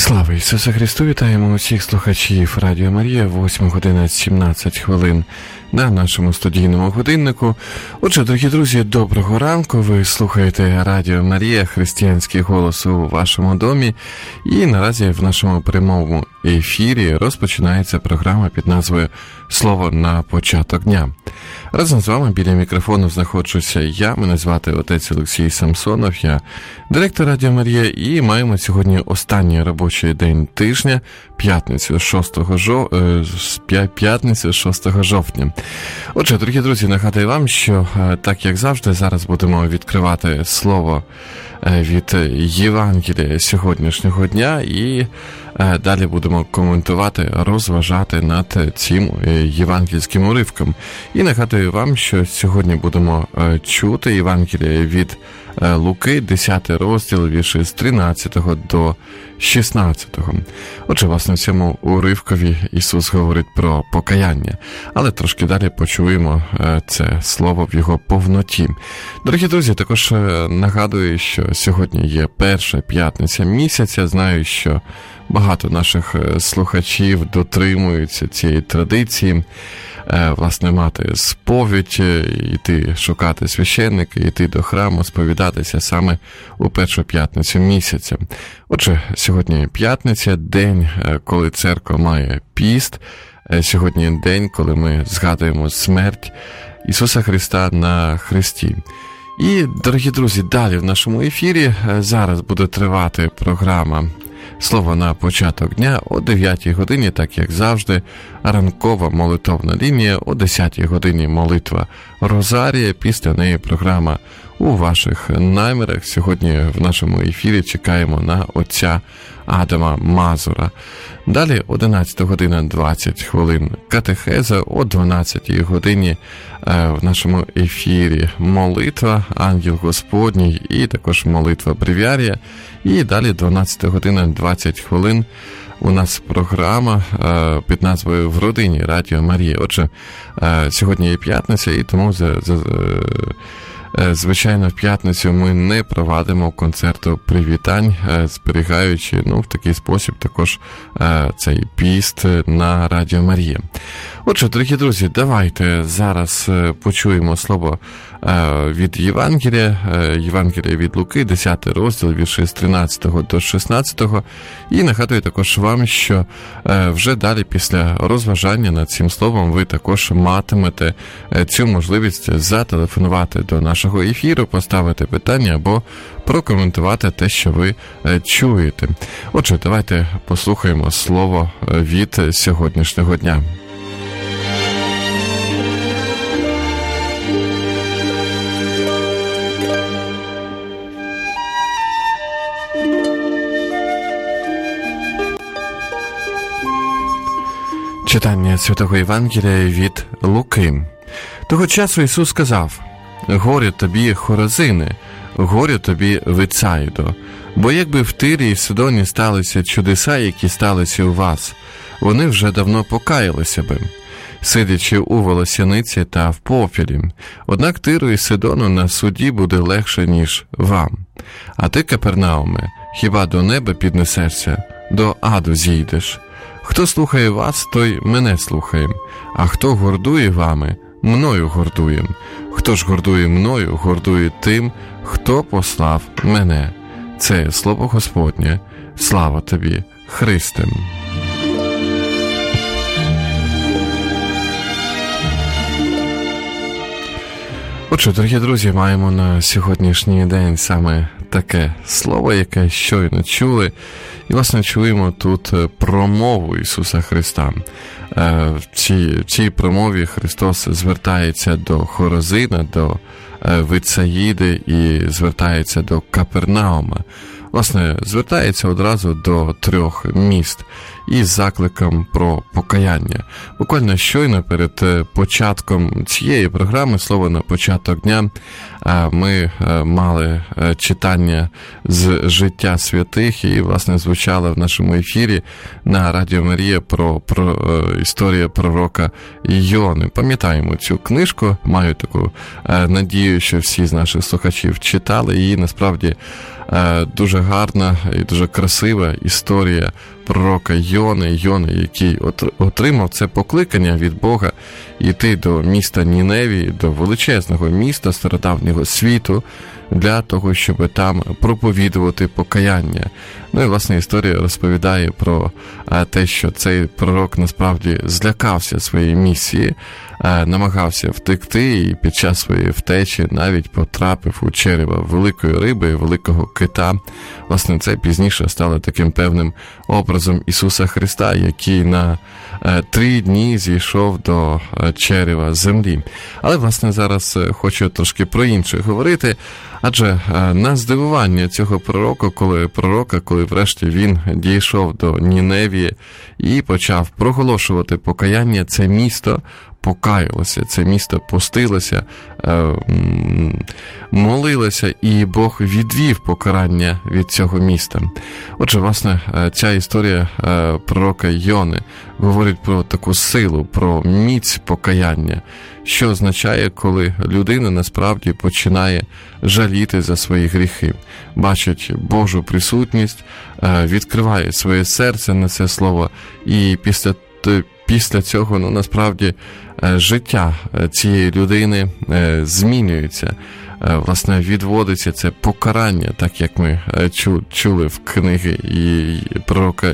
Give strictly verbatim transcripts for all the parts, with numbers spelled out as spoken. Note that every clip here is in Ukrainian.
Слава Ісусу Христу! Вітаємо усіх слухачів Радіо Марія, восьма година сімнадцять хвилин на нашому студійному годиннику. Отже, дорогі друзі, доброго ранку. Ви слухаєте Радіо Марія, християнський голос у вашому домі. І наразі в нашому прямому ефірі розпочинається програма під назвою «Слово на початок дня». Разом з вами біля мікрофону знаходжуся я, мене звати отець Олексій Самсонов, я директор Радіо Марія, і маємо сьогодні останній робочий день тижня, п'ятницю шостого жовтня. Отже, дорогі друзі, нагадую вам, що так як завжди, зараз будемо відкривати слово від Євангелія сьогоднішнього дня і далі будемо коментувати, розважати над цим євангельським уривком. І нагадую вам, що сьогодні будемо чути Євангелія від Луки, десятий розділ, вірші з тринадцятого до шістнадцятого. Отже, власне, в цьому уривкові Ісус говорить про покаяння, але трошки далі почуємо це слово в його повноті. Дорогі друзі, також нагадую, що сьогодні є перша п'ятниця місяця. Знаю, що багато наших слухачів дотримуються цієї традиції, власне, мати сповідь, йти шукати священника, йти до храму, сповідатися саме у першу п'ятницю місяця. Отже, сьогодні п'ятниця, день, коли церква має піст, сьогодні день, коли ми згадуємо смерть Ісуса Христа на хресті. І, дорогі друзі, далі в нашому ефірі зараз буде тривати програма «Слово на початок дня» о дев'ятій годині, так як завжди, ранкова молитовна лінія, о десятій годині молитва Розарія, після неї програма «У ваших намірах». Сьогодні в нашому ефірі чекаємо на отця Адама Мазура. Далі одинадцята година двадцять хвилин катехеза, о дванадцятій годині в нашому ефірі молитва «Ангел Господній» і також молитва «Бревіарія». І далі дванадцята година двадцять хвилин у нас програма під назвою «В родині» Радіо Марія. Отже, сьогодні є п'ятниця, і тому за, за, звичайно в п'ятницю ми не провадимо концерту привітань, зберігаючи, ну, в такий спосіб також цей піст на Радіо Марія. Отже, дорогі друзі, давайте зараз почуємо слово від Євангелія, Євангелія від Луки, десятий розділ, вірші з тринадцятого до шістнадцятого. І нагадую також вам, що вже далі після розважання над цим словом ви також матимете цю можливість зателефонувати до нашого ефіру, поставити питання або прокоментувати те, що ви чуєте. Отже, давайте послухаємо слово від сьогоднішнього дня. Читання Святого Євангелія від Луки. Того часу Ісус сказав: «Горе тобі, Хоразине, горе тобі, Вицаїдо, бо якби в Тирі і Сидоні сталися чудеса, які сталися у вас, вони вже давно покаялися би, сидячи у волосяниці та в попілі. Однак Тиру і Сидону на суді буде легше, ніж вам. А ти, Капернауме, хіба до неба піднесешся, до аду зійдеш? Хто слухає вас, той мене слухає, а хто гордує вами, мною гордує. Хто ж гордує мною, гордує тим, хто послав мене». Це слово Господнє. Слава тобі, Христе. Отже, дорогі друзі, маємо на сьогоднішній день саме таке слово, яке щойно чули. І, власне, чуємо тут промову Ісуса Христа. В цій, в цій промові Христос звертається до Хоразина, до Вицаїди і звертається до Капернаума. Власне, звертається одразу до трьох міст із закликом про покаяння. Буквально щойно перед початком цієї програми «Слово на початок дня» ми мали читання з життя святих, і, власне, звучало в нашому ефірі на Радіо Марія про, про історію пророка Йони. Пам'ятаємо цю книжку, маю таку надію, що всі з наших слухачів читали її. Насправді дуже гарна і дуже красива історія пророка Йони, Йони, який отримав це покликання від Бога йти до міста Ніневії, до величезного міста стародавнього світу, для того, щоб там проповідувати покаяння. Ну і, власне, історія розповідає про те, що цей пророк насправді злякався своєї місії, намагався втекти і під час своєї втечі навіть потрапив у черево великої риби, великого кита. Власне, це пізніше стало таким певним образом Ісуса Христа, який на три дні зійшов до черева землі. Але, власне, зараз хочу трошки про інше говорити, адже на здивування цього пророка, коли пророка, коли врешті він дійшов до Ніневії і почав проголошувати покаяння, це місто покаялося, це місто постилося, молилося, і Бог відвів покарання від цього міста. Отже, власне, ця історія пророка Йони говорить про таку силу, про міць покаяння, що означає, коли людина насправді починає жаліти за свої гріхи, бачить Божу присутність, відкриває своє серце на це слово, і після Після цього, ну, насправді, життя цієї людини змінюється. Власне, відводиться це покарання, так як ми чули в книги пророка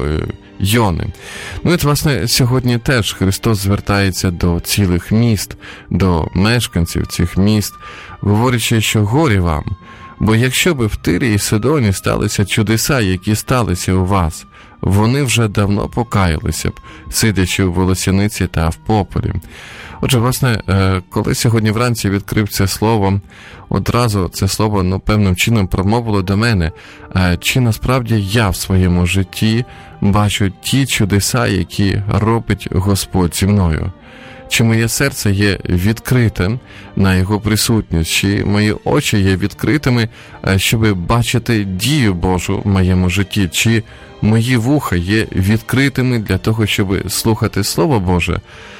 Йони. Ну і, власне, сьогодні теж Христос звертається до цілих міст, до мешканців цих міст, говорячи, що горі вам, бо якщо би в Тирі і Сидоні сталися чудеса, які сталися у вас, вони вже давно покаялися б, сидячи у волосяниці та в попелі. Отже, власне, коли сьогодні вранці відкрив це слово, одразу це слово, ну, певним чином промовило до мене, чи насправді я в своєму житті бачу ті чудеса, які робить Господь зі мною. Чи моє серце є відкритим на Його присутність, чи мої очі є відкритими, щоб бачити дію Божу в моєму житті, чи мої вуха є відкритими для того, щоб слухати Слово Боже.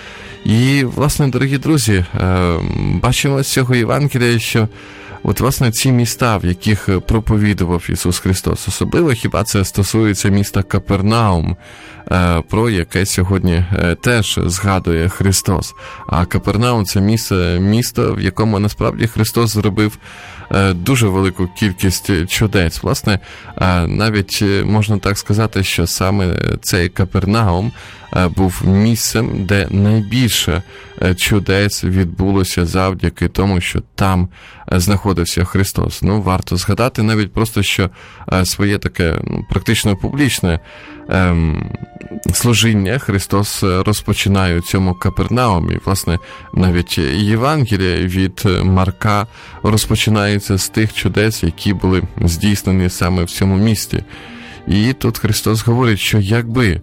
І, власне, дорогі друзі, бачимо з цього Євангелія, що от, власне, ці міста, в яких проповідував Ісус Христос, особливо хіба це стосується міста Капернаум, про яке сьогодні теж згадує Христос. А Капернаум – це місто, місто, в якому насправді Христос зробив дуже велику кількість чудес. Власне, навіть можна так сказати, що саме цей Капернаум був місцем, де найбільше чудес відбулося завдяки тому, що там знаходився Христос. Ну, варто згадати навіть просто, що своє таке, ну, практично публічне ем, служіння Христос розпочинає у цьому Капернаумі. Власне, навіть Євангелія від Марка розпочинається з тих чудес, які були здійснені саме в цьому місті. І тут Христос говорить, що якби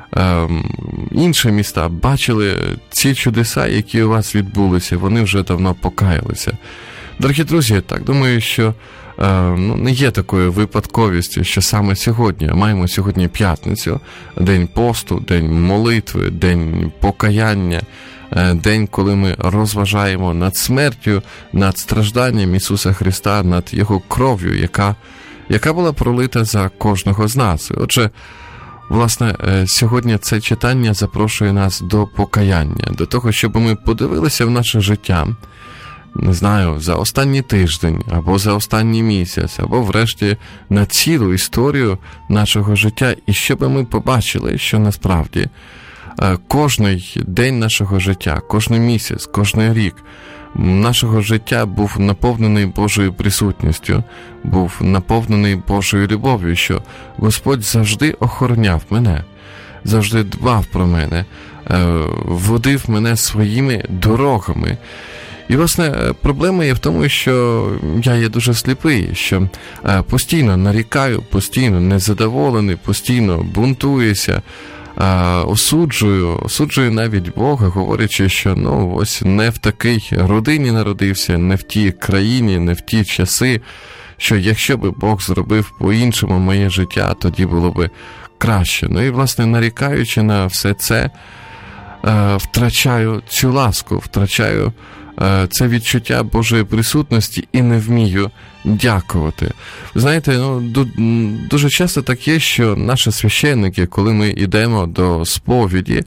інші міста бачили ці чудеса, які у вас відбулися, вони вже давно покаялися. Дорогі друзі, так думаю, що ну, не є такою випадковістю, що саме сьогодні, маємо сьогодні п'ятницю, день посту, день молитви, день покаяння, день, коли ми розважаємо над смертю, над стражданням Ісуса Христа, над Його кров'ю, яка, яка була пролита за кожного з нас. Отже, власне, сьогодні це читання запрошує нас до покаяння, до того, щоб ми подивилися в наше життя, не знаю, за останній тиждень, або за останній місяць, або врешті на цілу історію нашого життя, і щоб ми побачили, що насправді кожний день нашого життя, кожний місяць, кожний рік нашого життя був наповнений Божою присутністю, був наповнений Божою любов'ю, що Господь завжди охороняв мене, завжди дбав про мене, водив мене своїми дорогами. І, власне, проблема є в тому, що я є дуже сліпий, що постійно нарікаю, постійно незадоволений, постійно бунтуюся, осуджую, осуджую навіть Бога, говорячи, що ну ось не в такій родині народився, не в тій країні, не в ті часи, що якщо би Бог зробив по-іншому моє життя, тоді було би краще. Ну і, власне, нарікаючи на все це, втрачаю цю ласку, втрачаю це відчуття Божої присутності і не вмію дякувати. Знаєте, ну, дуже часто так є, що наші священники, коли ми йдемо до сповіді,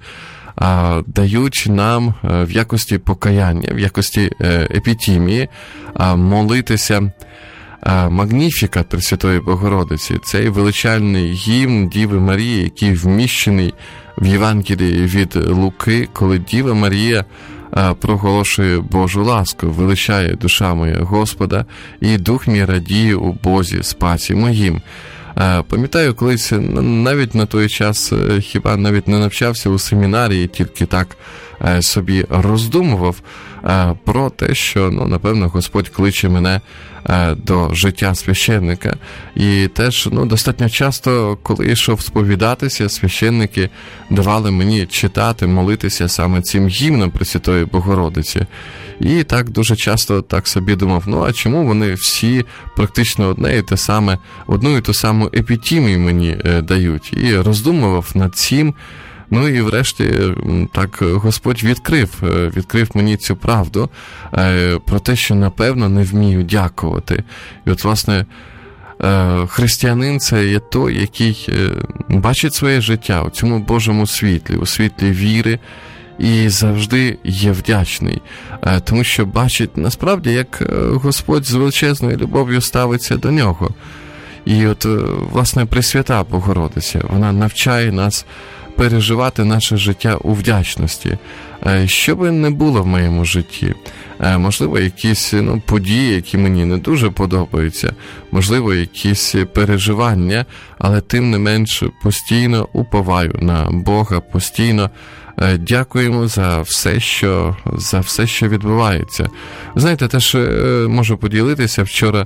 дають нам в якості покаяння, в якості епітімії молитися Магніфікат Пресвятої Богородиці. Цей величальний гімн Діви Марії, який вміщений в Євангелії від Луки, коли Діва Марія проголошує Божу ласку, величає душа моя Господа, і дух мій радіє у Бозі, спасі моїм. Пам'ятаю, колись навіть на той час хіба навіть не навчався у семінарії, тільки так собі роздумував про те, що, ну, напевно, Господь кличе мене до життя священника. І теж, ну, достатньо часто, коли йшов сповідатися, священники давали мені читати, молитися саме цим гімном Пресвятої Богородиці. І так дуже часто так собі думав, ну, а чому вони всі практично одне і те саме, одну і ту саму епітімію мені дають? І роздумував над цим. Ну і врешті так Господь відкрив, відкрив мені цю правду про те, що, напевно, не вмію дякувати. І от, власне, християнин – це є той, який бачить своє життя у цьому Божому світлі, у світлі віри, і завжди є вдячний, тому що бачить, насправді, як Господь з величезною любов'ю ставиться до нього. І от, власне, Пресвята Богородиця, вона навчає нас переживати наше життя у вдячності. Що би не було в моєму житті, можливо, якісь ну, події, які мені не дуже подобаються, можливо, якісь переживання, але тим не менш постійно уповаю на Бога, постійно дякуємо за все, що, за все, що відбувається. Знаєте, теж можу поділитися, вчора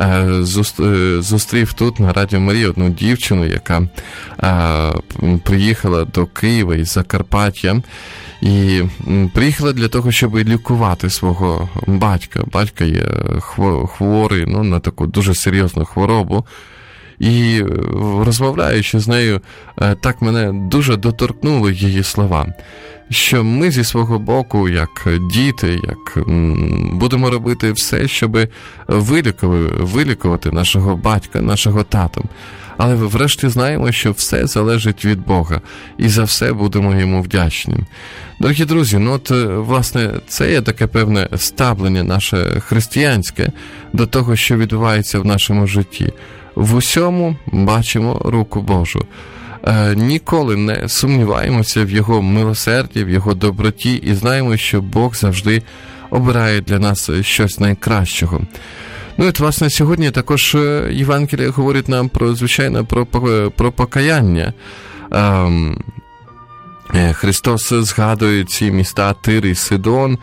зустрів тут на Радіо Марія одну дівчину, яка приїхала до Києва із Закарпаття, і приїхала для того, щоб лікувати свого батька. Батько є хворий, ну, на таку дуже серйозну хворобу. І розмовляючи з нею, так мене дуже доторкнули її слова, що ми зі свого боку, як діти, як будемо робити все, щоб вилікувати нашого батька, нашого тату. Але врешті знаємо, що все залежить від Бога, і за все будемо йому вдячні. Дорогі друзі, ну от, власне, це є таке певне ставлення наше християнське до того, що відбувається в нашому житті. В усьому бачимо руку Божу. Е, ніколи не сумніваємося в Його милосерді, в Його доброті і знаємо, що Бог завжди обирає для нас щось найкращого. Ну, от, власне, сьогодні також Євангеліє говорить нам про, звичайно, про, про покаяння. Е, Христос згадує ці міста Тир і Сидон,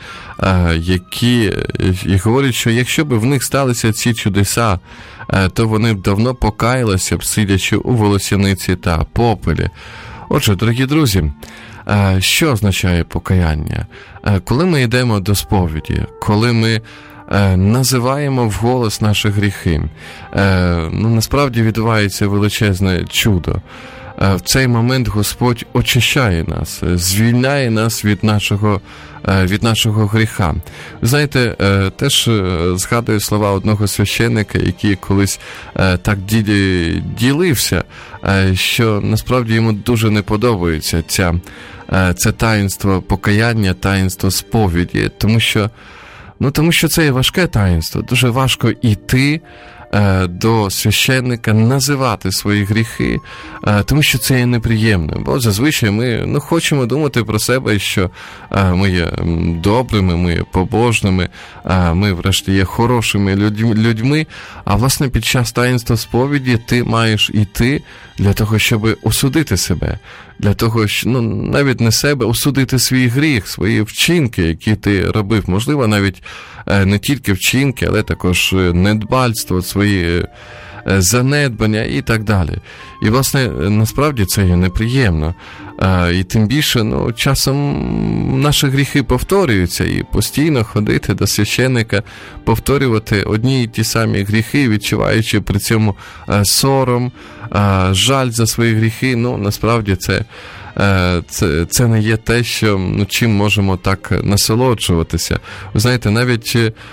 які і говорить, що якщо б в них сталися ці чудеса, то вони б давно покаялися б, сидячи у волосяниці та попелі. Отже, дорогі друзі, що означає покаяння? Коли ми йдемо до сповіді, коли ми називаємо вголос наші гріхи, ну, насправді відбувається величезне чудо. В цей момент Господь очищає нас, звільняє нас від нашого, від нашого гріха. Ви знаєте, теж згадую слова одного священника, який колись так ділився, що насправді йому дуже не подобається ця, це таїнство покаяння, таїнство сповіді, тому що, ну, тому що це є важке таїнство, дуже важко йти до священника, називати свої гріхи, тому що це є неприємно. Бо зазвичай ми ну, хочемо думати про себе, що ми є добрими, ми є побожними, ми, врешті, є хорошими людьми, а, власне, під час таїнства сповіді ти маєш іти для того, щоб осудити себе, для того, що, ну, навіть не себе, осудити свій гріх, свої вчинки, які ти робив, можливо, навіть не тільки вчинки, але також недбальство, свої занедбання і так далі. І, власне, насправді це є неприємно. І тим більше, ну, часом наші гріхи повторюються, і постійно ходити до священника, повторювати одні і ті самі гріхи, відчуваючи при цьому сором, жаль за свої гріхи, ну, насправді це, це, це не є те, що, ну, чим можемо так насолоджуватися. Ви знаєте, навіть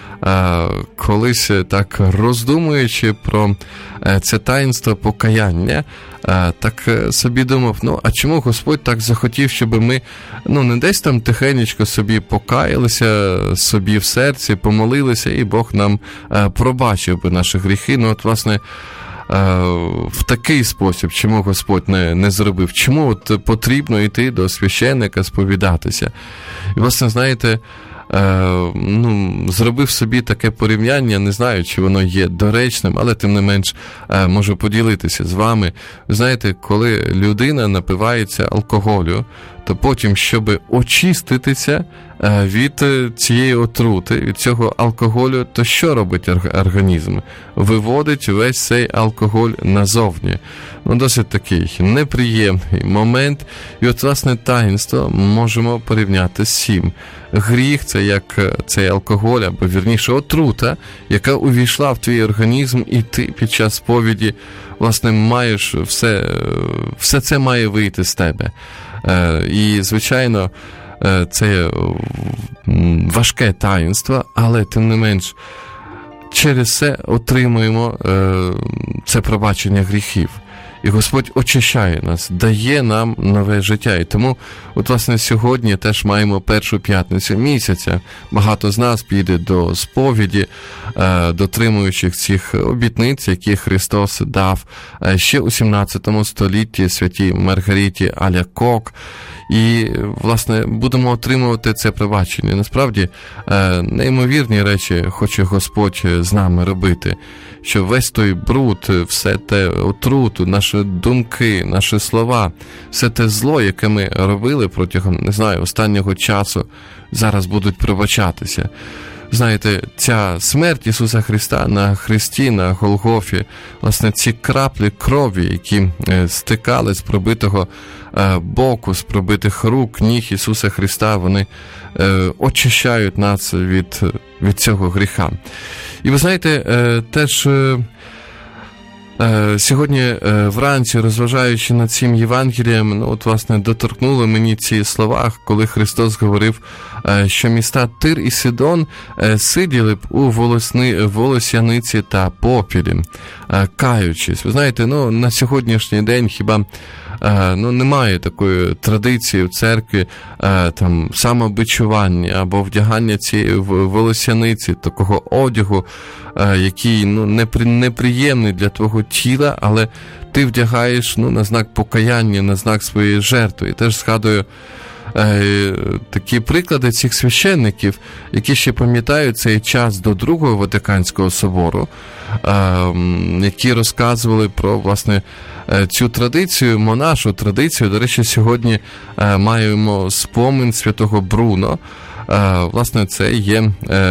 колись так роздумуючи про це таїнство покаяння, так собі думав, ну, а чому Господь так захотів, щоб ми, ну, не десь там тихенечко собі покаялися, собі в серці, помолилися, і Бог нам пробачив би наші гріхи. Ну, от, власне, в такий спосіб, чому Господь не, не зробив? Чому от потрібно йти до священника, сповідатися? І, власне, знаєте, ну, зробив собі таке порівняння, не знаю, чи воно є доречним, але тим не менш можу поділитися з вами. Ви знаєте, коли людина напивається алкоголю, то потім, щоб очиститися від цієї отрути, від цього алкоголю, то що робить організм? Виводить весь цей алкоголь назовні. Ну, досить такий неприємний момент. І от, власне, таїнство можемо порівняти з цим. Гріх – це як цей алкоголь, або, вірніше, отрута, яка увійшла в твій організм, і ти під час сповіді, власне, маєш все, все це має вийти з тебе. І, звичайно, це важке таїнство, але, тим не менш, через це отримуємо це пробачення гріхів. І Господь очищає нас, дає нам нове життя. І тому, от, власне, сьогодні теж маємо першу п'ятницю місяця. Багато з нас піде до сповіді, дотримуючих цих обітниць, які Христос дав ще у сімнадцятому столітті святій Маргариті Алякок. І, власне, будемо отримувати це пробачення. Насправді, неймовірні речі хоче Господь з нами робити. Що весь той бруд, все те отруту, наші думки, наші слова, все те зло, яке ми робили протягом, не знаю, останнього часу, зараз будуть пробачатися. Знаєте, ця смерть Ісуса Христа на хресті, на Голгофі, власне, ці краплі крові, які стикали з пробитого боку, з пробитих рук, ніг Ісуса Христа, вони очищають нас від, від цього гріха. І ви знаєте, теж сьогодні вранці, розважаючи над цим Євангелієм, ну, от, власне, доторкнули мені ці слова, коли Христос говорив, що міста Тир і Сидон сиділи б у волосни, волосяниці та попілі, каючись. Ви знаєте, ну, на сьогоднішній день хіба ну, немає такої традиції в церкві там самобичування або вдягання цієї волосяниці, такого одягу, який, ну, неприємний для твого тіла, але ти вдягаєш, ну, на знак покаяння, на знак своєї жертви. І теж згадую такі приклади цих священників, які ще пам'ятають цей час до Другого Ватиканського собору, які розказували про, власне, цю традицію, монашу традицію. До речі, сьогодні маємо спомин святого Бруно. Власне, це є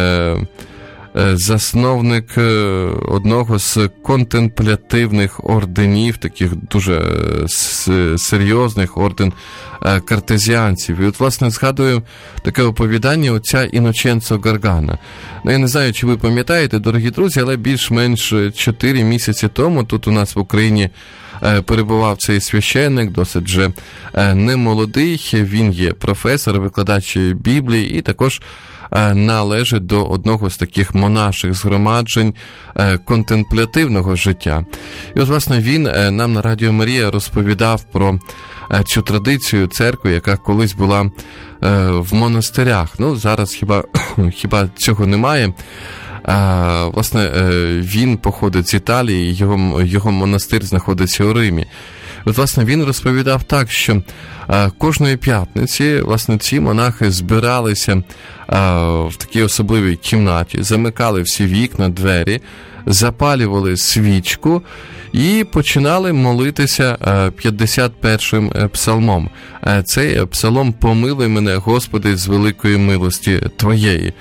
засновник одного з контемплятивних орденів, таких дуже серйозних, орден картезіанців. І от, власне, згадую таке оповідання отця Іноченцо Гаргана. Ну, я не знаю, чи ви пам'ятаєте, дорогі друзі, але більш-менш чотири місяці тому тут у нас в Україні перебував цей священник, досить вже немолодий, він є професор, викладач Біблії і також належить до одного з таких монаших згромаджень контемплятивного життя. І от, власне, він нам на Радіо Марія розповідав про цю традицію церкви, яка колись була в монастирях. Ну, зараз хіба, хіба цього немає. А, власне, він походить з Італії, його, його монастир знаходиться у Римі. От, власне, він розповідав так, що а, кожної п'ятниці, власне, ці монахи збиралися а, в такій особливій кімнаті, замикали всі вікна, двері, запалювали свічку і починали молитися п'ятдесят першим псалмом. Цей псалом «Помилуй мене, Господи, з великої милості Твоєї».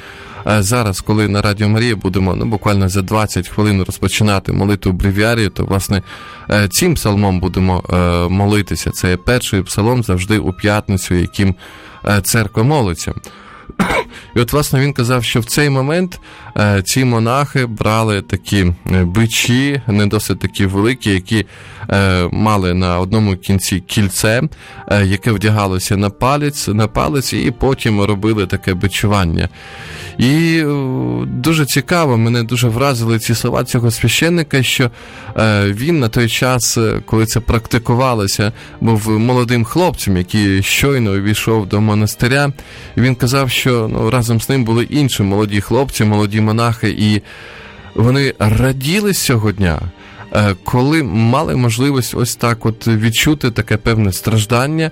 зараз, коли на Радіо Марія будемо, ну, буквально за двадцять хвилин розпочинати молитву бревіарію, то, власне, цим псалмом будемо молитися. Це перший псалом завжди у п'ятницю, яким церква молиться. І от, власне, він казав, що в цей момент е, ці монахи брали такі бичі, не досить такі великі, які е, мали на одному кінці кільце, е, яке вдягалося на палець, на палець, і потім робили таке бичування. І е, дуже цікаво, мене дуже вразили ці слова цього священника, що е, він на той час, коли це практикувалося, був молодим хлопцем, який щойно увійшов до монастиря, і він казав, що ну, разом з ним були інші молоді хлопці, молоді монахи, і вони раділи з цього дня, коли мали можливість ось так от відчути таке певне страждання,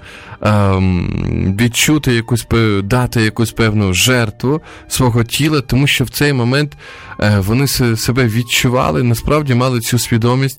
відчути якусь, дати якусь певну жертву свого тіла, тому що в цей момент вони себе відчували, насправді мали цю свідомість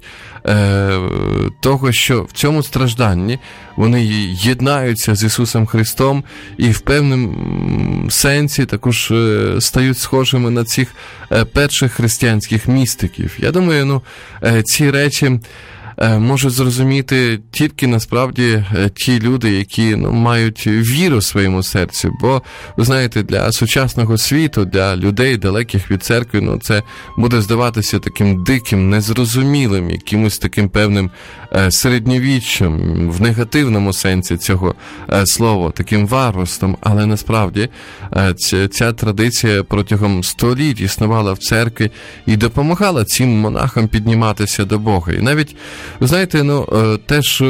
того, що в цьому стражданні вони єднаються з Ісусом Христом і в певному сенсі також стають схожими на цих перших християнських містиків. Я думаю, ну, ці речі можуть зрозуміти тільки, насправді, ті люди, які ну, мають віру в своєму серці. Бо, ви знаєте, для сучасного світу, для людей, далеких від церкви, ну, це буде здаватися таким диким, незрозумілим, якимось таким певним е, середньовіччям, в негативному сенсі цього е, слова, таким варварством. Але, насправді, е, ця, ця традиція протягом століть існувала в церкві і допомагала цим монахам підніматися до Бога. І навіть, ви знаєте, ну, теж,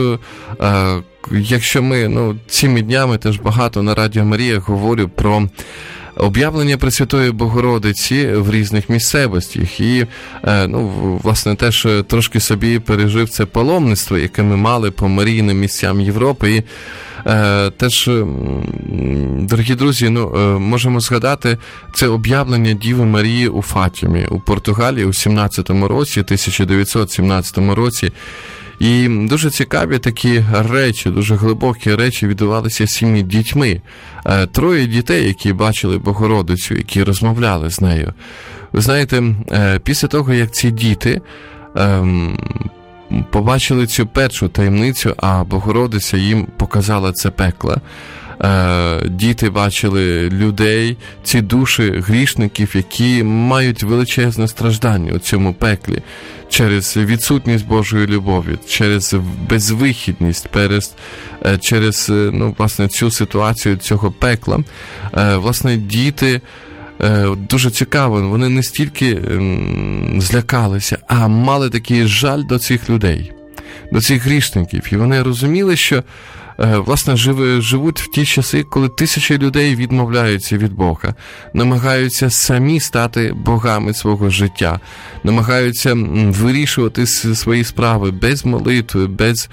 якщо ми, ну, цими днями теж багато на Радіо Марія говорю про об'явлення Пресвятої Богородиці в різних місцевостях. І, ну, власне, теж трошки собі пережив це паломництво, яке ми мали по марійним місцям Європи. І теж, дорогі друзі, ну, можемо згадати це об'явлення Діви Марії у Фатімі у Португалії у сімнадцятому році, тисяча дев'ятсот сімнадцятому році. І дуже цікаві такі речі, дуже глибокі речі відбувалися з цими дітьми. Троє дітей, які бачили Богородицю, які розмовляли з нею. Ви знаєте, після того, як ці діти побачили цю першу таємницю, а Богородиця їм показала це пекло. Діти бачили людей, ці душі грішників, які мають величезне страждання у цьому пеклі через відсутність Божої любові, через безвихідність, через, через ну, власне, цю ситуацію цього пекла. Власне, діти, дуже цікаво, вони не стільки злякалися, а мали такий жаль до цих людей, до цих грішників. І вони розуміли, що власне, живуть в ті часи, коли тисячі людей відмовляються від Бога, намагаються самі стати богами свого життя, намагаються вирішувати свої справи без молитви, без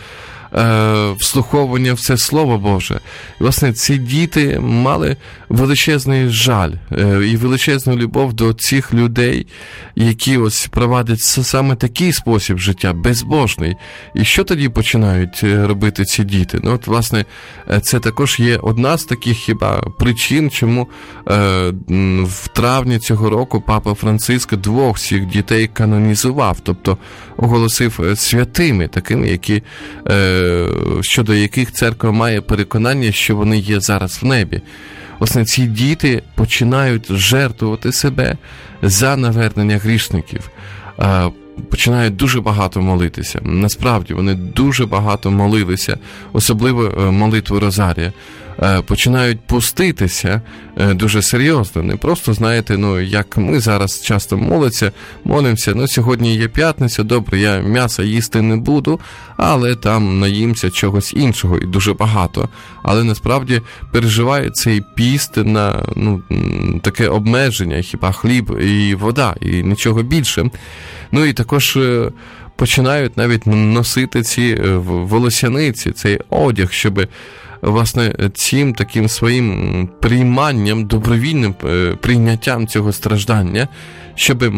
е, вслуховування в це Слово Боже. І, власне, ці діти мали величезний жаль е, і величезну любов до цих людей, які ось провадять саме такий спосіб життя, безбожний. І що тоді починають робити ці діти? Ну, от, власне, це також є одна з таких хіба причин, чому е, в травні цього року Папа Франциск двох цих дітей канонізував, тобто оголосив святими, такими, які, е, щодо яких церква має переконання, що вони є зараз в небі. Власне, ці діти починають жертвувати себе за навернення грішників, починають дуже багато молитися. Насправді, вони дуже багато молилися, особливо молитву Розарія. Починають пуститися дуже серйозно. Не просто, знаєте, ну, як ми зараз часто молиться, молимося, ну, сьогодні є п'ятниця, добре, я м'яса їсти не буду, але там наїмся чогось іншого, і дуже багато. Але насправді переживає цей піст на, ну, таке обмеження, хіба хліб і вода, і нічого більше. Ну, і також починають навіть носити ці волосяниці, цей одяг, щоб, власне, цим таким своїм прийманням, добровільним прийняттям цього страждання, щоб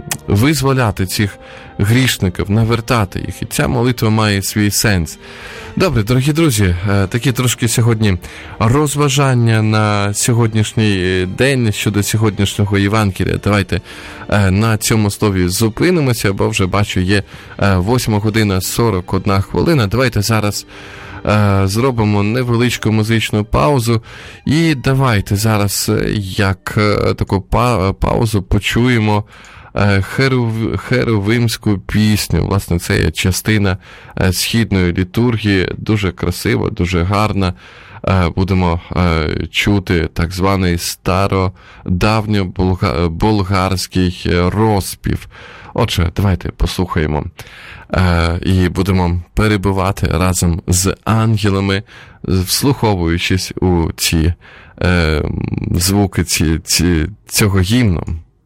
визволяти цих грішників, навертати їх. І ця молитва має свій сенс. Добре, дорогі друзі, такі трошки сьогодні розважання на сьогоднішній день щодо сьогоднішнього Євангелія. Давайте на цьому слові зупинимося, бо вже бачу, є восьма година сорок одна хвилина. Давайте зараз зробимо невеличку музичну паузу і давайте зараз як таку паузу почуємо Херов... херовимську пісню. Власне, це є частина східної літургії, дуже красива, дуже гарна. Будемо чути так званий стародавньо-болгарський розпів. Отже, давайте послухаємо і будемо перебувати разом з ангелами, вслуховуючись у ці звуки ці, ці, цього гімну.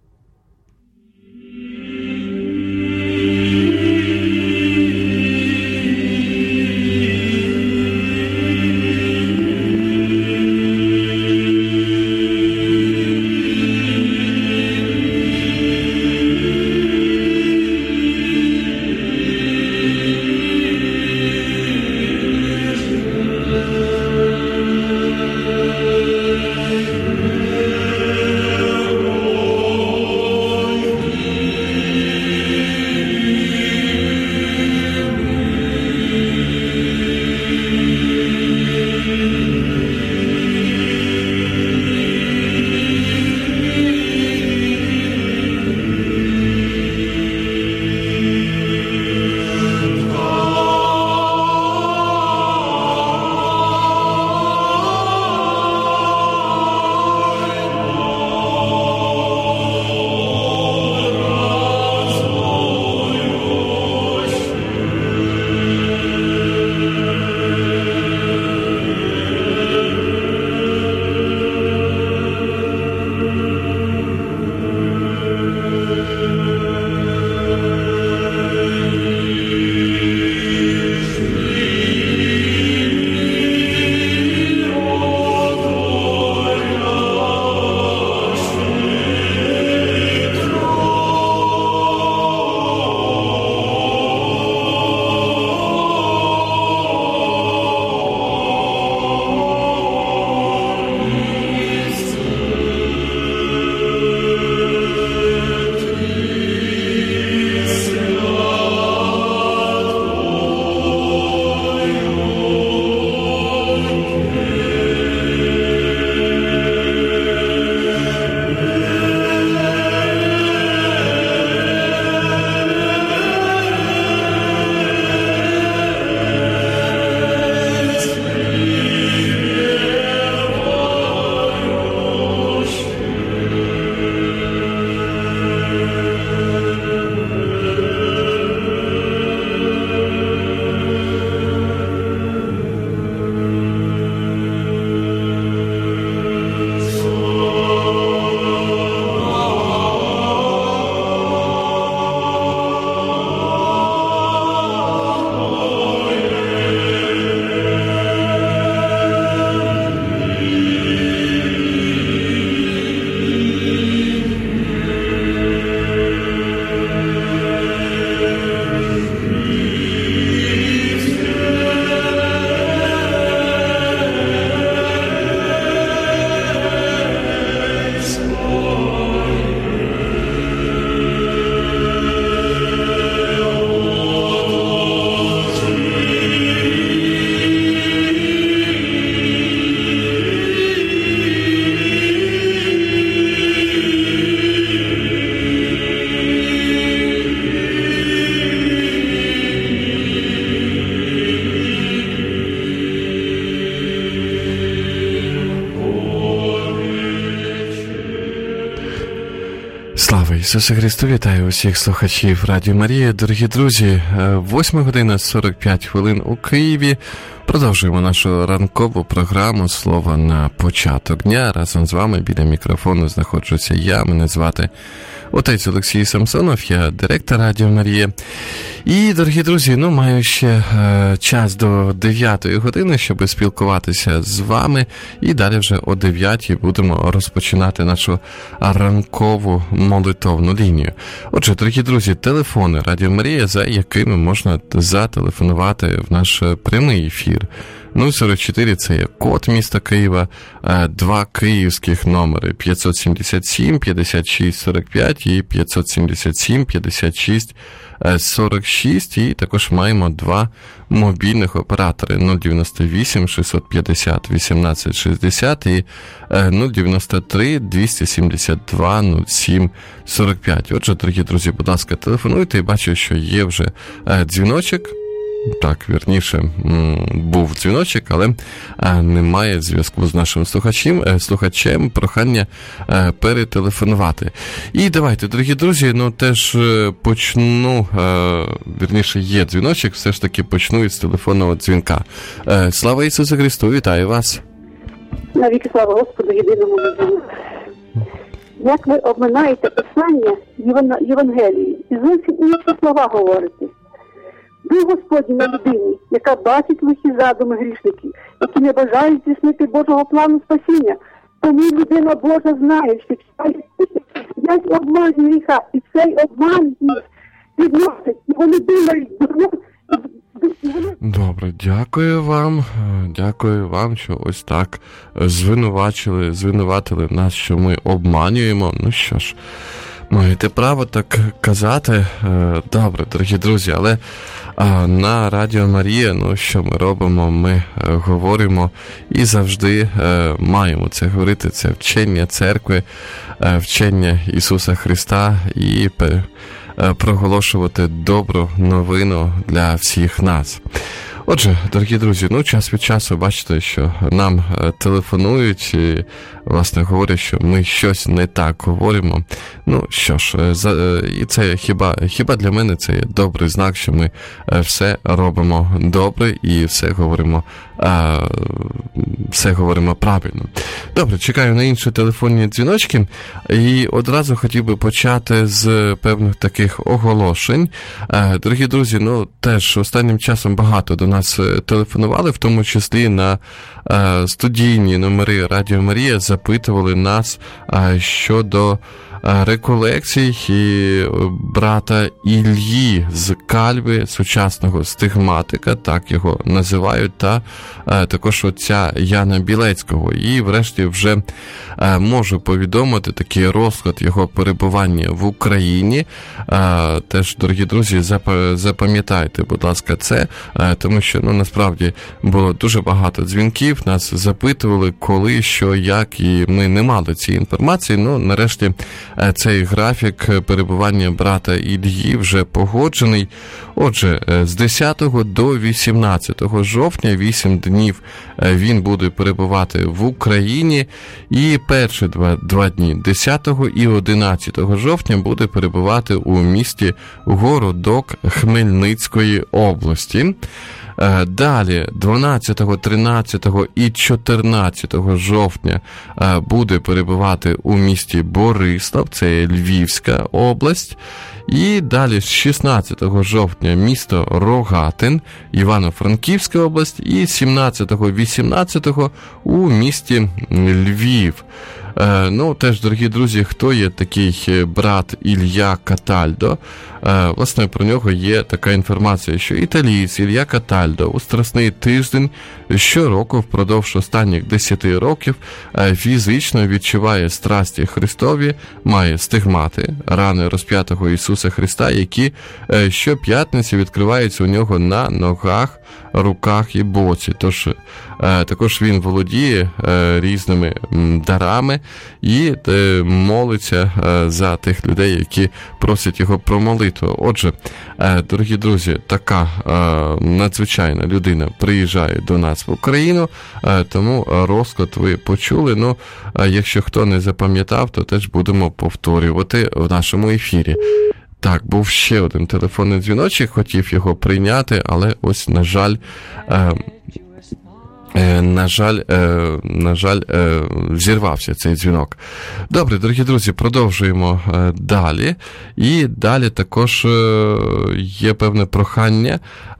Слава Ісусу Христу! Вітаю усіх слухачів Радіо Марія. Дорогі друзі, восьма година сорок п'ять хвилин у Києві. Продовжуємо нашу ранкову програму «Слово на початок дня». Разом з вами біля мікрофону знаходжуся я, мене звати отець Олексій Самсонов, я директор Радіо Марія. І, дорогі друзі, ну, маю ще е, час до дев'ятої години, щоб спілкуватися з вами. І далі вже о дев'ятій будемо розпочинати нашу ранкову молитовну лінію. Отже, дорогі друзі, телефони Радіо Марія, за якими можна зателефонувати в наш прямий ефір. нуль сорок чотири – це є код міста Києва, два київських номери п'ятсот сімдесят сім п'ятдесят шість сорок п'ять і п'ятсот сімдесят сім п'ятдесят шість сорок шість, і також маємо два мобільних оператори нуль дев'яносто вісім шістсот п'ятдесят вісімнадцять шістдесят і нуль дев'яносто три двісті сімдесят два нуль сім сорок п'ять. Отже, дорогі друзі, будь ласка, телефонуйте, і бачу, що є вже дзвіночок. Так, вірніше, був дзвіночок, але немає зв'язку з нашим слухачем, слухачем, прохання перетелефонувати. І давайте, дорогі друзі, ну теж почну, вірніше, є дзвіночок, все ж таки почну із телефонного дзвінка. Слава Ісусу Христу, вітаю вас. Навіки слава Господу, єдиному Богу. Як ви обминаєте писання Євангелії і зовсім інші слова говорите. Ви, Господі, на людині, яка бачить лихі задуми грішників, які не бажають здійснити Божого плану спасіння. Тому людина Божа знає, що я обман гріха, і цей обман їх відносить, і вони думають, Добре, дякую вам, дякую вам, що ось так звинувачили, звинуватили нас, що ми обманюємо. Ну що ж, маєте право так казати. Добре, дорогі друзі, але на Радіо Марія, ну що ми робимо? Ми говоримо і завжди маємо це говорити, це вчення церкви, вчення Ісуса Христа і проголошувати добру новину для всіх нас. Отже, дорогі друзі, ну час від часу бачите, що нам телефонують і, власне, говорять, що ми щось не так говоримо. Ну, що ж, за, і це хіба, хіба для мене це є добрий знак, що ми все робимо добре і все говоримо, а, все говоримо правильно. Добре, чекаю на інші телефонні дзвіночки і одразу хотів би почати з певних таких оголошень. Дорогі друзі, ну теж останнім часом багато до нас телефонували, в тому числі на е, студійні номери Радіо Марія, запитували нас е, щодо е, реколекцій і брата Іллі з Кальви, сучасного стигматика, так його називають, та е, також отця Яна Білецького. І врешті вже е, можу повідомити такий розклад його перебування в Україні. Е, теж, дорогі друзі, зап- запам'ятайте, будь ласка, це, е, тому що, ну, насправді, було дуже багато дзвінків, нас запитували, коли, що, як, і ми не мали цієї інформації. Ну, нарешті, цей графік перебування брата Іллі вже погоджений. Отже, з десятого до вісімнадцятого жовтня, вісім днів він буде перебувати в Україні, і перші два, два дні, десятого і одинадцятого жовтня, буде перебувати у місті Городок Хмельницької області. Далі, дванадцятого, тринадцятого і чотирнадцятого жовтня буде перебувати у місті Борислав, це Львівська область. І далі з шістнадцятого жовтня місто Рогатин, Івано-Франківська область, і сімнадцятого, вісімнадцятого у місті Львів. Е, ну, теж, дорогі друзі, хто є такий брат Ілля Катальдо? Е, власне, про нього є така інформація, що італієць Ілля Катальдо у Страсний тиждень щороку впродовж останніх десяти років е, фізично відчуває страсті Христові, має стигмати, рани розп'ятого Ісуса Христа, які е, щоп'ятниці відкриваються у нього на ногах, руках і боці. Тож, е, також він володіє е, різними м, дарами і е, молиться е, за тих людей, які просять його про молитву. Отже, е, дорогі друзі, така е, надзвичайна людина приїжджає до нас в Україну, е, тому розклад ви почули. Ну, е, якщо хто не запам'ятав, то теж будемо повторювати в нашому ефірі. Так, був ще один телефонний дзвіночок, хотів його прийняти, але ось, на жаль, е, На жаль, на жаль, зірвався цей дзвінок. Добре, дорогі друзі, продовжуємо далі. І далі також є певне прохання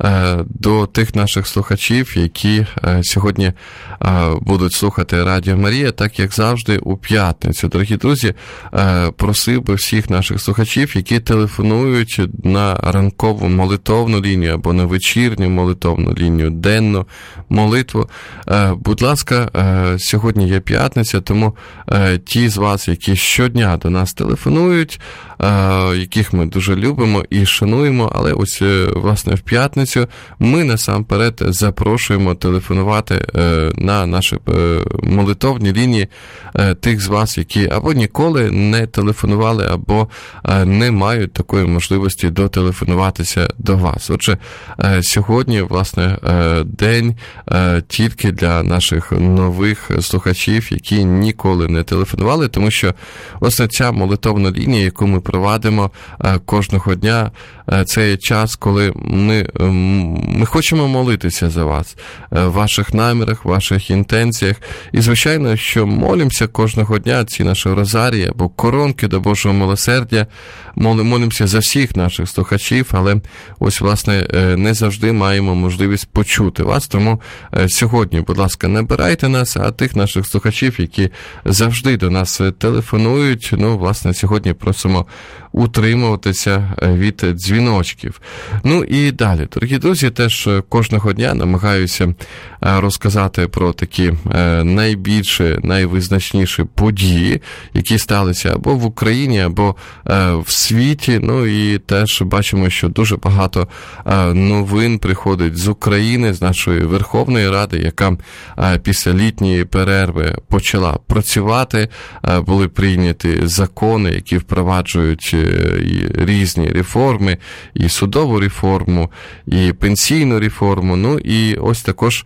до тих наших слухачів, які сьогодні будуть слухати Радіо Марія, так як завжди у п'ятницю. Дорогі друзі, просив би всіх наших слухачів, які телефонують на ранкову молитовну лінію або на вечірню молитовну лінію, денну молитву. Будь ласка, сьогодні є п'ятниця, тому ті з вас, які щодня до нас телефонують, яких ми дуже любимо і шануємо, але ось, власне, в п'ятницю ми насамперед запрошуємо телефонувати на наші молитовні лінії тих з вас, які або ніколи не телефонували, або не мають такої можливості дотелефонуватися до вас. Отже, сьогодні, власне, день тільки для наших нових слухачів, які ніколи не телефонували, тому що, власне, ця молитовна лінія, яку ми провадимо кожного дня, це є час, коли ми, ми хочемо молитися за вас, в ваших намірах, в ваших інтенціях. І, звичайно, що молимося кожного дня, ці наші розарії або коронки до Божого милосердя, молимося за всіх наших слухачів, але ось, власне, не завжди маємо можливість почути вас, тому сьогодні, будь ласка, набирайте нас, а тих наших слухачів, які завжди до нас телефонують, ну, власне, сьогодні просимо утримуватися від дзвіночків. Ну і далі, дорогі друзі, теж кожного дня намагаюся розказати про такі найбільші, найвизначніші події, які сталися або в Україні, або в світі. Ну і теж бачимо, що дуже багато новин приходить з України, з нашої Верховної Ради, яка після літньої перерви почала працювати. Були прийняті закони, які впроваджують і різні реформи, і судову реформу, і пенсійну реформу. Ну і ось також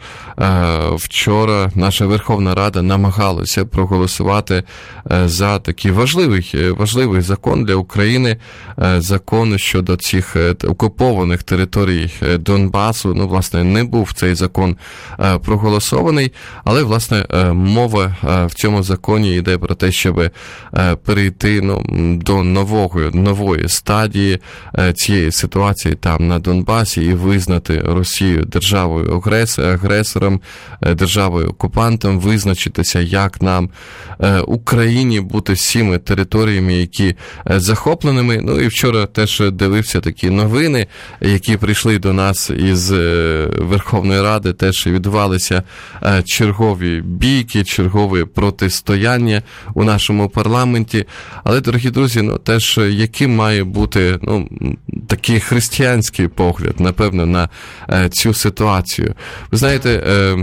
вчора наша Верховна Рада намагалася проголосувати за такий важливий, важливий закон для України, закон щодо цих окупованих територій Донбасу. Ну, власне, не був цей закон проголосований, але, власне, мова в цьому законі йде про те, щоб перейти, ну, до нового, нової стадії цієї ситуації там на Донбасі і визнати Росію державою агресором, державою окупантом, визначитися, як нам, Україні, бути всіми територіями, які захопленими. Ну і вчора теж дивився такі новини, які прийшли до нас із Верховної Ради, теж відбувалися чергові бійки, чергові протистояння у нашому парламенті. Але, дорогі друзі, ну теж яким має бути, ну, такий християнський погляд, напевно, на цю ситуацію. Ви знаєте,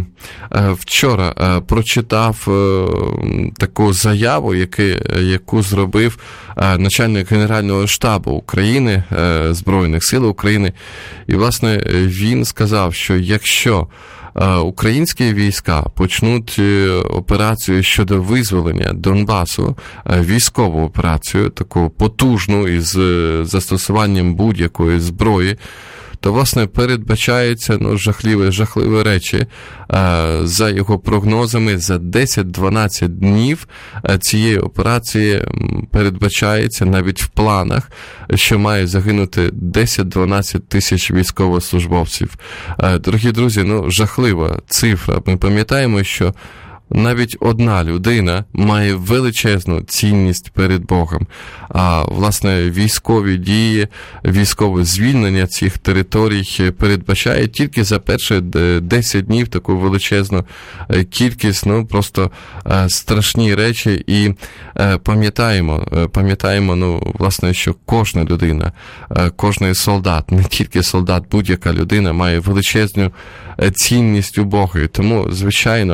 вчора прочитав таку заяву, яку зробив начальник Генерального штабу України, Збройних сил України, і, власне, він сказав, що якщо українські війська почнуть операцію щодо визволення Донбасу, військову операцію, таку потужну із застосуванням будь-якої зброї, то, власне, передбачаються, ну, жахливі, жахливі речі. За його прогнозами, за десять-дванадцять днів цієї операції передбачається навіть в планах, що має загинути десять-дванадцять тисяч військовослужбовців. Дорогі друзі, ну, жахлива цифра. Ми пам'ятаємо, що навіть одна людина має величезну цінність перед Богом. А, власне, військові дії, військове звільнення цих територій передбачає тільки за перші десять днів таку величезну кількість, ну, просто страшні речі. І пам'ятаємо, пам'ятаємо, ну, власне, що кожна людина, кожний солдат, не тільки солдат, будь-яка людина має величезну цінність у Бога. І тому, звичайно,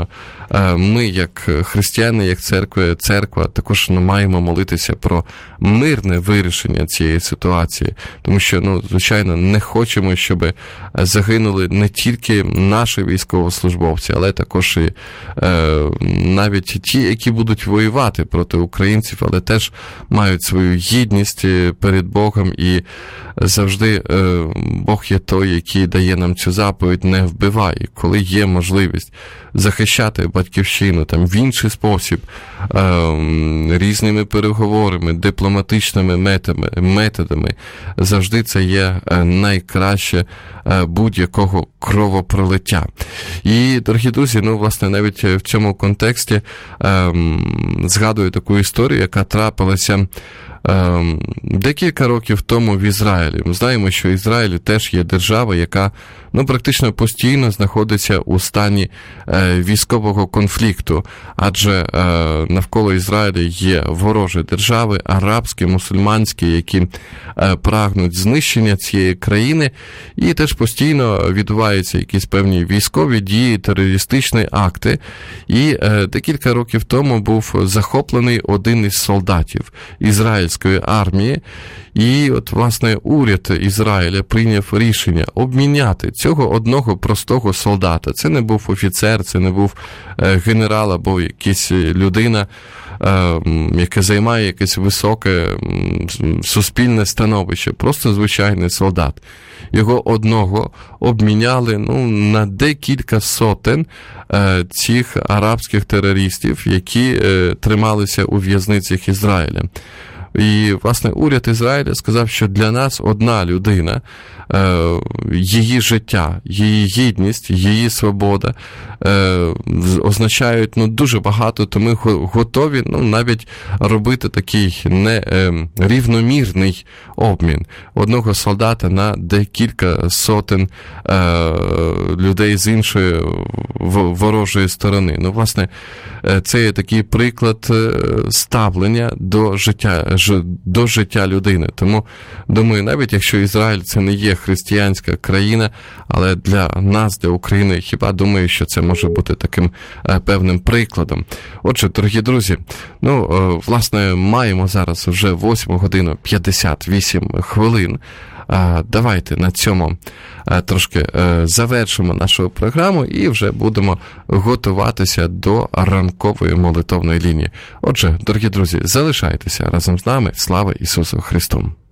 ми, як християни, як церква, церква також ну, маємо молитися про мирне вирішення цієї ситуації, тому що, ну, звичайно, не хочемо, щоб загинули не тільки наші військовослужбовці, але також і е, навіть ті, які будуть воювати проти українців, але теж мають свою гідність перед Богом, і завжди е, Бог є той, який дає нам цю заповідь: не вбивай. Коли є можливість захищати батьківщину там в інший спосіб, е, різними переговорами, дипломатичними методами, методами, завжди це є найкраще е, будь-якого кровопролиття. І, дорогі друзі, ну, власне, навіть в цьому контексті е, згадую таку історію, яка трапилася декілька років тому в Ізраїлі. Ми знаємо, що Ізраїль теж є держава, яка ну, практично постійно знаходиться у стані е, військового конфлікту, адже е, навколо Ізраїля є ворожі держави, арабські, мусульманські, які е, прагнуть знищення цієї країни, і теж постійно відбуваються якісь певні військові дії, терористичні акти. І е, декілька років тому був захоплений один із солдатів ізраїльської армії, і от, власне, уряд Ізраїля прийняв рішення обміняти цього одного простого солдата. Це не був офіцер, це не був генерал або якась людина, яка займає якесь високе суспільне становище, просто звичайний солдат. Його одного обміняли ну, на декілька сотень е, цих арабських терористів, які е, трималися у в'язницях Ізраїля. І, власне, уряд Ізраїля сказав, що для нас одна людина, її життя, її гідність, її свобода означають ну, дуже багато, то ми готові ну, навіть робити такий нерівномірний обмін одного солдата на декілька сотень людей з іншої ворожої сторони. Ну, власне, це є такий приклад ставлення до життя, до життя людини. Тому, думаю, навіть якщо Ізраїль це не є християнська країна, але для нас, для України, хіба думаю, що це може бути таким е, певним прикладом. Отже, дорогі друзі, ну, е, власне, маємо зараз вже восьму годину п'ятдесят вісім хвилин. Е, давайте на цьому е, трошки е, завершимо нашу програму і вже будемо готуватися до ранкової молитовної лінії. Отже, дорогі друзі, залишайтеся разом з нами. Слава Ісусу Христу!